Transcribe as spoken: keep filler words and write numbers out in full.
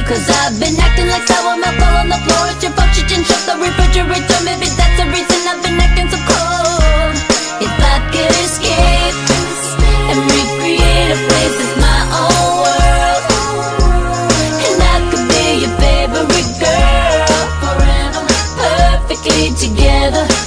Cause I've been acting like sour milk all on the floor. It's your fault you didn't shut the refrigerator. Maybe that's the reason I've been acting so cold. If I could escape and recreate a place that's my own world, and I could be your favorite girl, forever, perfectly together.